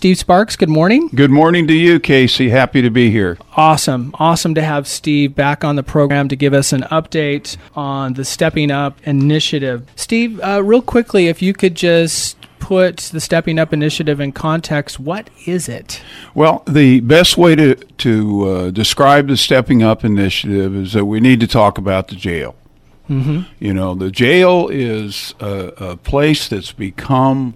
Steve Sparks, good morning. Good morning to you, Casey. Happy to be here. Awesome to have Steve back on the program to give us an update on the Stepping Up initiative. Steve, real quickly, if you could just put the Stepping Up initiative in context, what is it? Well, the best way to describe the Stepping Up initiative is that we need to talk about the jail. Mm-hmm. You know, the jail is a place that's become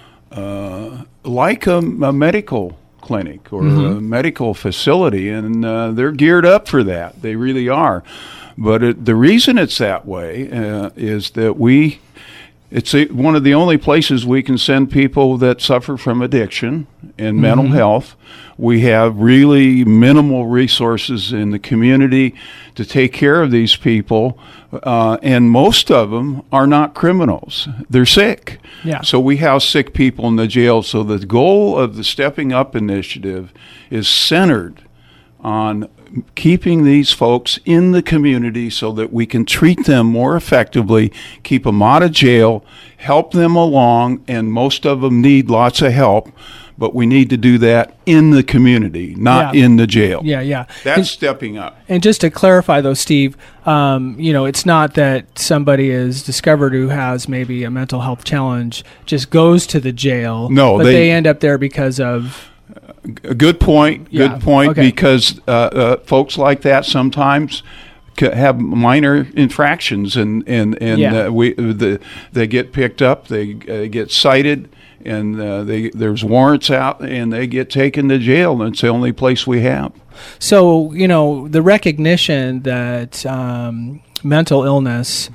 like a medical clinic or a medical facility, and they're geared up for that. They really are. But the reason it's that way is that it's one of the only places we can send people that suffer from addiction and mental health. We have really minimal resources in the community to take care of these people, and most of them are not criminals. They're sick. Yeah. So we house sick people in the jail. So the goal of the Stepping Up initiative is centered on keeping these folks in the community so that we can treat them more effectively, keep them out of jail, help them along, and most of them need lots of help, but we need to do that in the community, not in the jail. Yeah. That's stepping up. And just to clarify, though, Steve, it's not that somebody is discovered who has maybe a mental health challenge just goes to the jail. No, but they end up there because of... Good point. Okay. Because folks like that sometimes have minor infractions, and they get picked up, they get cited, and there's warrants out, and they get taken to jail. And it's the only place we have. So the recognition that mental illness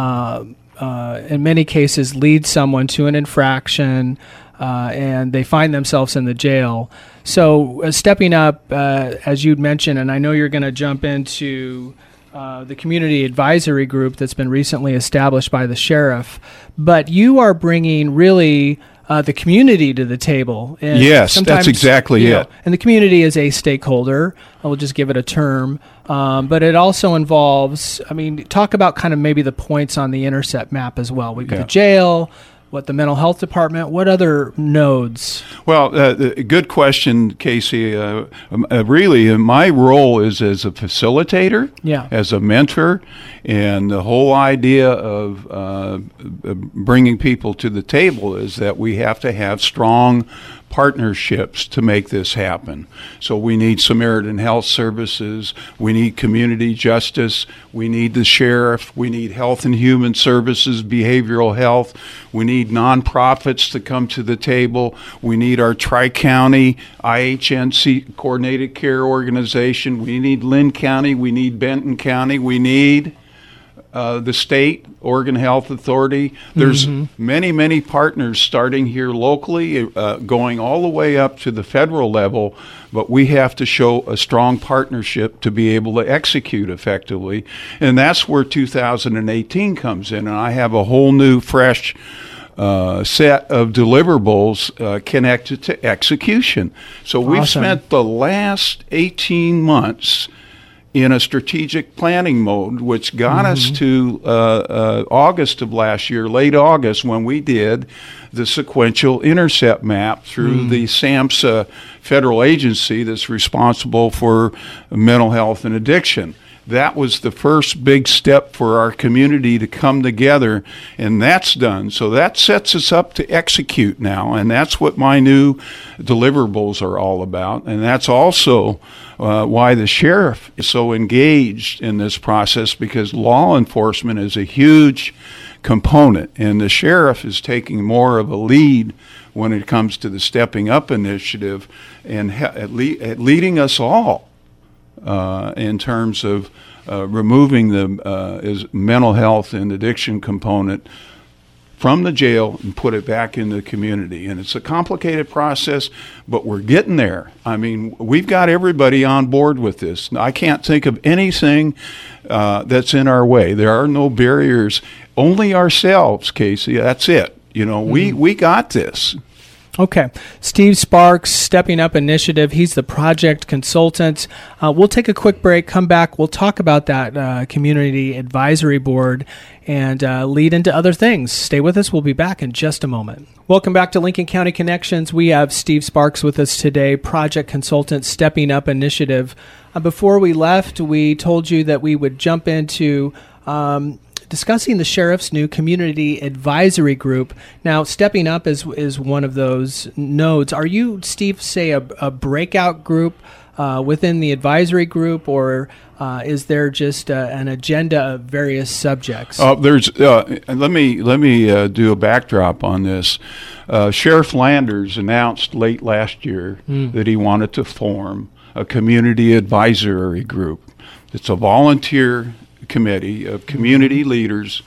in many cases leads someone to an infraction. And they find themselves in the jail. So Stepping Up, as you'd mentioned, and I know you're going to jump into the community advisory group that's been recently established by the sheriff, but you are bringing really the community to the table. And yes, that's exactly it. And the community is a stakeholder. We'll just give it a term. But it also involves, talk about kind of maybe the points on the intercept map as well. We've got the jail, what the mental health department, what other nodes? Well, good question, Casey. Really, my role is as a facilitator, as a mentor, and the whole idea of bringing people to the table is that we have to have strong partnerships to make this happen. So we need Samaritan Health Services, we need community justice, we need the sheriff, we need Health and Human Services, behavioral health, we need nonprofits to come to the table, we need our Tri-County IHNC Coordinated Care Organization, we need Lynn County, we need Benton County, we need the state, Oregon Health Authority. There's many partners starting here locally, going all the way up to the federal level, but we have to show a strong partnership to be able to execute effectively. And that's where 2018 comes in. And I have a whole new, fresh set of deliverables connected to execution. So we've spent the last 18 months in a strategic planning mode, which got us to August of last year, late August, when we did the sequential intercept map through the SAMHSA federal agency that's responsible for mental health and addiction. That was the first big step for our community to come together, and that's done. So that sets us up to execute now, and that's what my new deliverables are all about. And that's also why the sheriff is so engaged in this process, because law enforcement is a huge component, and the sheriff is taking more of a lead when it comes to the Stepping Up initiative and leading us all in terms of removing the mental health and addiction component from the jail and put it back in the community. And it's a complicated process, but we're getting there. We've got everybody on board with this. I can't think of anything that's in our way. There are no barriers, only ourselves, Casey. That's it. We got this. Okay. Steve Sparks, Stepping Up Initiative. He's the project consultant. We'll take a quick break, come back. We'll talk about that community advisory board and lead into other things. Stay with us. We'll be back in just a moment. Welcome back to Lincoln County Connections. We have Steve Sparks with us today, project consultant, Stepping Up Initiative. Before we left, we told you that we would jump into discussing the sheriff's new community advisory group. Now, Stepping Up is one of those nodes. Are you, Steve, say a breakout group within the advisory group, or is there just an agenda of various subjects? Let me do a backdrop on this. Sheriff Landers announced late last year that he wanted to form a community advisory group. It's a volunteer committee of community leaders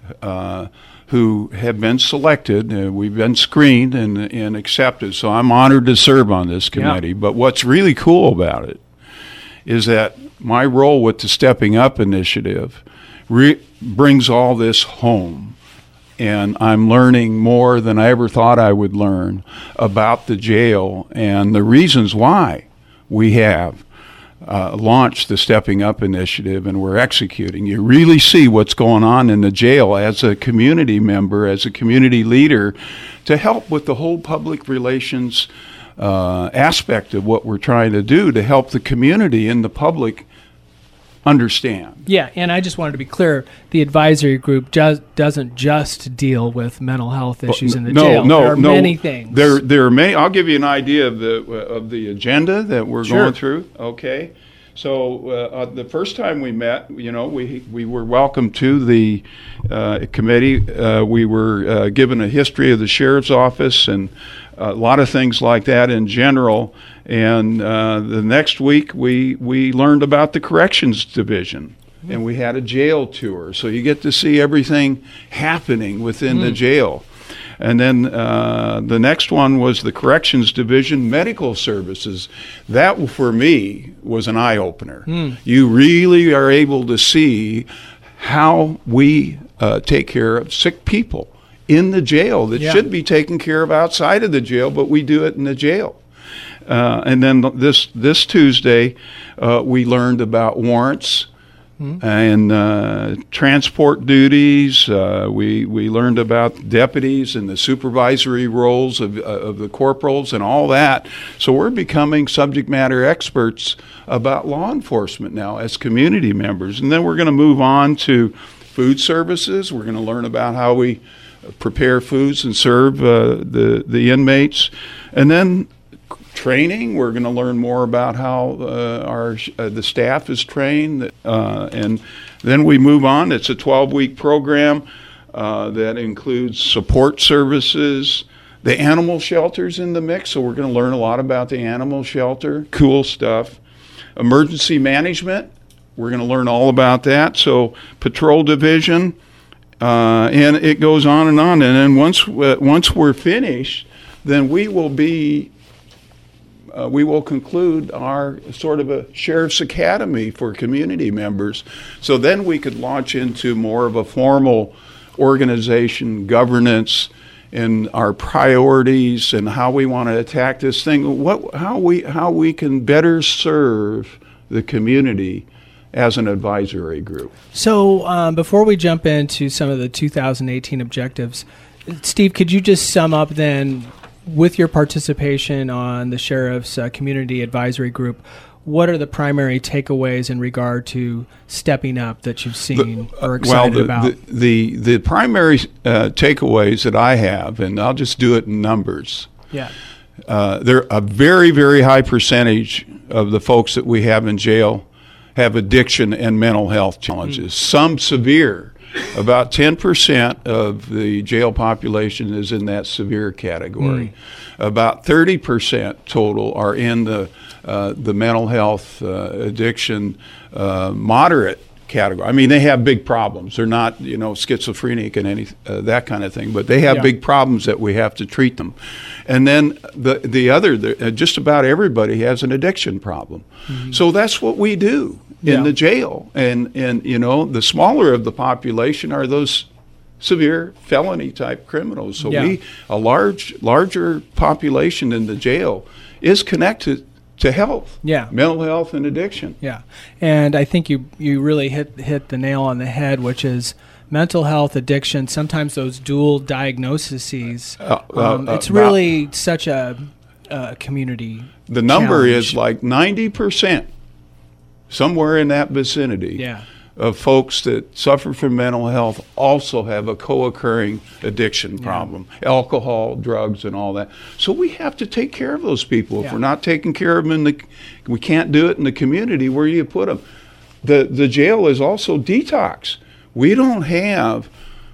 who have been selected. We've been screened and accepted, so I'm honored to serve on this committee. Yeah. But what's really cool about it is that my role with the Stepping Up Initiative brings all this home, and I'm learning more than I ever thought I would learn about the jail and the reasons why we have launched the Stepping Up Initiative, and we're executing. You really see what's going on in the jail as a community member, as a community leader, to help with the whole public relations aspect of what we're trying to do to help the community and the public understand. Yeah, and I just wanted to be clear, the advisory group doesn't just deal with mental health issues in the jail. There are many things. There are many. I'll give you an idea of the agenda that we're going through. Okay. So the first time we met, we were welcome to the committee. We were given a history of the sheriff's office and a lot of things like that in general. And the next week, we learned about the corrections division, and we had a jail tour. So you get to see everything happening within the jail. And then the next one was the corrections division medical services. That, for me, was an eye-opener. You really are able to see how we take care of sick people in the jail that should be taken care of outside of the jail, but we do it in the jail. And then this Tuesday, we learned about warrants and transport duties. We learned about deputies and the supervisory roles of the corporals and all that. So we're becoming subject matter experts about law enforcement now as community members. And then we're going to move on to food services. We're going to learn about how we prepare foods and serve the inmates. And then training, we're going to learn more about how the staff is trained, and then we move on. It's a 12-week program that includes support services. The animal shelter's in the mix, so we're going to learn a lot about the animal shelter. Cool stuff. Emergency management, we're going to learn all about that. So patrol division, and it goes on. And then once we're finished, then we will conclude our sort of a sheriff's academy for community members. So then we could launch into more of a formal organization, governance, and our priorities and how we want to attack this thing. How we can better serve the community as an advisory group. So before we jump into some of the 2018 objectives, Steve, could you just sum up then, with your participation on the Sheriff's Community Advisory Group, what are the primary takeaways in regard to Stepping Up that you've seen or excited about? The primary takeaways that I have, and I'll just do it in numbers. Yeah. There a very, very high percentage of the folks that we have in jail have addiction and mental health challenges, some severe. About 10% of the jail population is in that severe category. About 30% total are in the mental health addiction moderate category. I mean, they have big problems. They're not, schizophrenic and that kind of thing, but they have big problems that we have to treat them. And then the other, just about everybody has an addiction problem. So that's what we do in the jail. And the smaller of the population are those severe felony type criminals. So Yeah. a larger population in the jail is connected to health, Yeah. mental health and addiction. Yeah, and I think you really hit the nail on the head, which is mental health, addiction. Sometimes those dual diagnoses. It's really such a community. The number challenge. is like 90%, somewhere in that vicinity. Yeah. Of folks that suffer from mental health also have a co-occurring addiction problem, alcohol, drugs, and all that. So we have to take care of those people. If we're not taking care of them, we can't do it in the community. Where do you put them? The jail is also detox. We don't have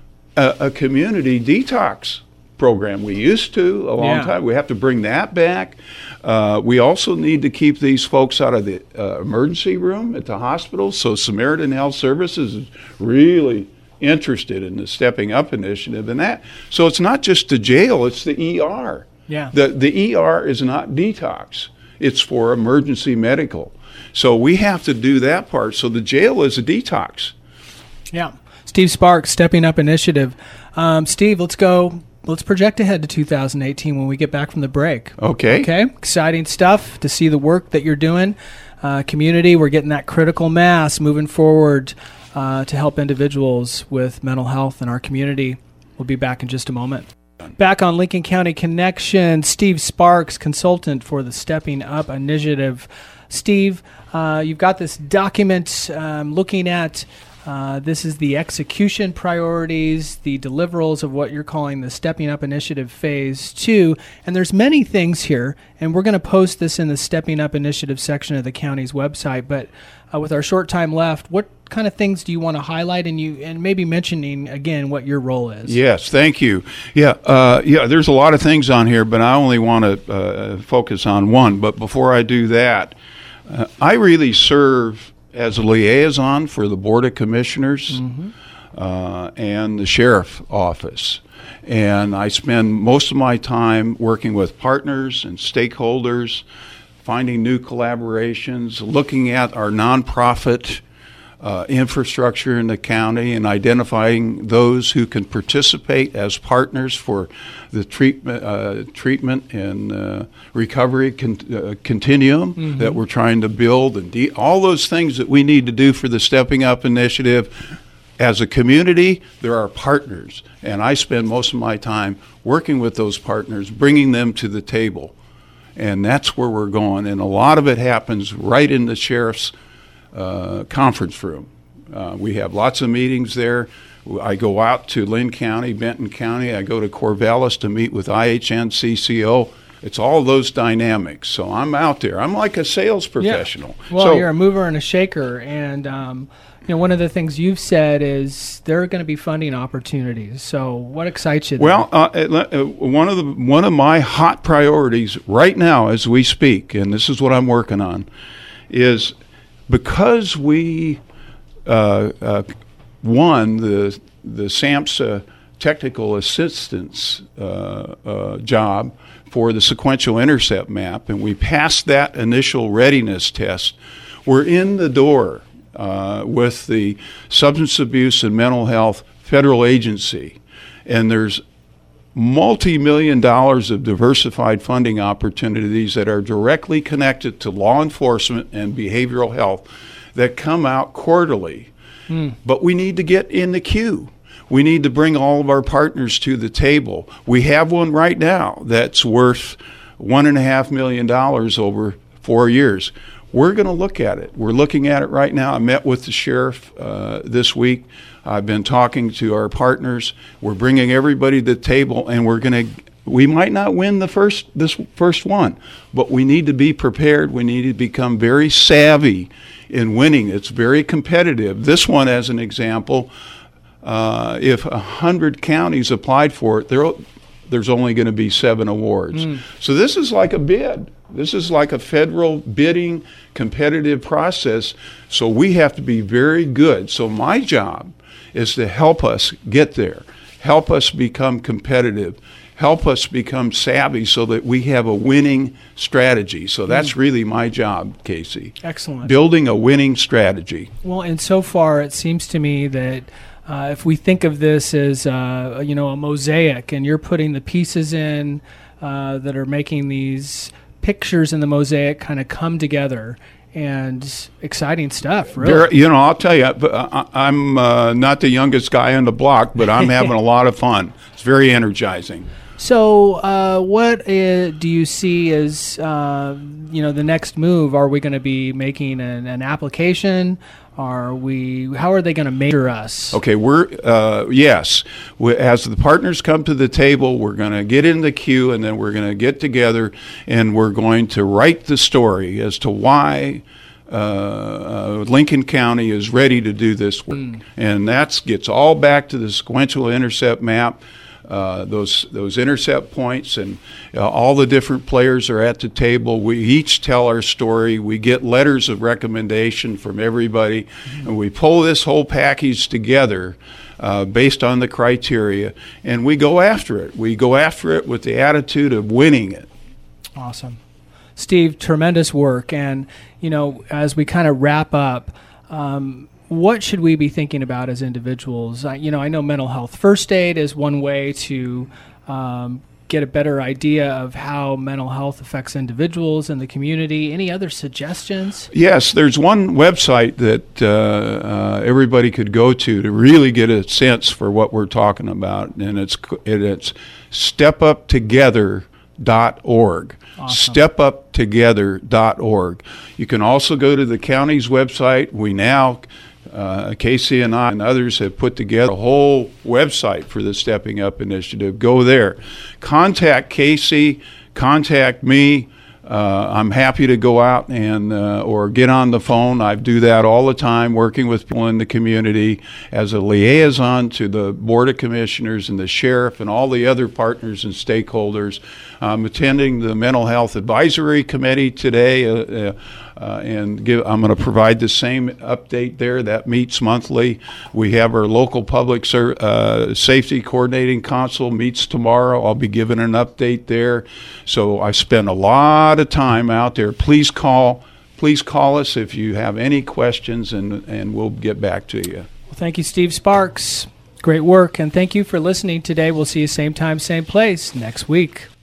a community detox program. We used to a long time. We have to bring that back. We also need to keep these folks out of the emergency room at the hospital. So Samaritan Health Services is really interested in the Stepping Up initiative and that. So it's not just the jail, it's the ER. Yeah. The ER is not detox. It's for emergency medical. So we have to do that part. So the jail is a detox. Yeah. Steve Sparks, Stepping Up Initiative. Steve, let's project ahead to 2018 when we get back from the break. Okay. Exciting stuff to see the work that you're doing. Community, we're getting that critical mass moving forward to help individuals with mental health in our community. We'll be back in just a moment. Back on Lincoln County Connection, Steve Sparks, consultant for the Stepping Up Initiative. Steve, you've got this document looking at this is the execution priorities, the deliverables of what you're calling the Stepping Up Initiative Phase 2. And there's many things here, and we're going to post this in the Stepping Up Initiative section of the county's website. But with our short time left, what kind of things do you want to highlight, and maybe mentioning again what your role is? Yes, thank you. There's a lot of things on here, but I only want to focus on one. But before I do that, I really serve as a liaison for the Board of Commissioners and the Sheriff Office. And I spend most of my time working with partners and stakeholders, finding new collaborations, looking at our nonprofit infrastructure in the county and identifying those who can participate as partners for the treatment and recovery continuum that we're trying to build, and all those things that we need to do for the Stepping Up Initiative. As a community, there are partners, and I spend most of my time working with those partners, bringing them to the table, and that's where we're going. And a lot of it happens right in the sheriff's conference room. We have lots of meetings there. I go out to Lynn County, Benton County. I go to Corvallis to meet with IHN, CCO. It's all those dynamics. So I'm out there. I'm like a sales professional. Yeah. Well, you're a mover and a shaker. And one of the things you've said is there are going to be funding opportunities. So what excites you there? Well, one of my hot priorities right now as we speak, and this is what I'm working on, is because we won the SAMHSA technical assistance job for the sequential intercept map, and we passed that initial readiness test, we're in the door with the Substance Abuse and Mental Health Federal Agency, and there's multi-million dollars of diversified funding opportunities that are directly connected to law enforcement and behavioral health that come out quarterly. But we need to get in the queue. We need to bring all of our partners to the table. We have one right now that's worth $1.5 million over 4 years. We're going to look at it. We're looking at it right now. I met with the sheriff this week. I've been talking to our partners. We're bringing everybody to the table, and we might not win this first one, but we need to be prepared. We need to become very savvy in winning. It's very competitive. This one, as an example, if 100 counties applied for it, there's only going to be 7 awards. So this is like a bid. This is like a federal bidding competitive process. So we have to be very good. So my job is to help us get there, help us become competitive, help us become savvy so that we have a winning strategy. So that's really my job, Casey. Excellent. Building a winning strategy. Well, and so far it seems to me that if we think of this as a mosaic, and you're putting the pieces in that are making these pictures in the mosaic kind of come together, and exciting stuff, really. I'll tell you, I'm not the youngest guy on the block, but I'm having a lot of fun. It's very energizing. So what do you see as the next move? Are we going to be making an application? How are they going to measure us? Okay, yes. As the partners come to the table, we're going to get in the queue, and then we're going to get together, and we're going to write the story as to why Lincoln County is ready to do this work. And that gets all back to the sequential intercept map. Those intercept points, and all the different players are at the table. We each tell our story. We get letters of recommendation from everybody, and we pull this whole package together based on the criteria, and we go after it. We go after it with the attitude of winning it. Awesome. Steve, tremendous work. And, as we kind of wrap up, what should we be thinking about as individuals? I know mental health first aid is one way to get a better idea of how mental health affects individuals in the community. Any other suggestions? Yes, there's one website that everybody could go to really get a sense for what we're talking about, and it's stepuptogether.org. Awesome. Stepuptogether.org. You can also go to the county's website. We now, Casey and I and others have put together a whole website for the Stepping Up Initiative. Go there. Contact Casey. Contact me. I'm happy to go out and or get on the phone. I do that all the time, working with people in the community as a liaison to the Board of Commissioners and the sheriff and all the other partners and stakeholders. I'm attending the Mental Health Advisory Committee today, and I'm going to provide the same update there. That meets monthly. We have our local public safety coordinating council meets tomorrow. I'll be giving an update there. So I spend a lot of time out there. Please call us if you have any questions, and we'll get back to you. Well, thank you, Steve Sparks. Great work, and thank you for listening today. We'll see you same time, same place next week.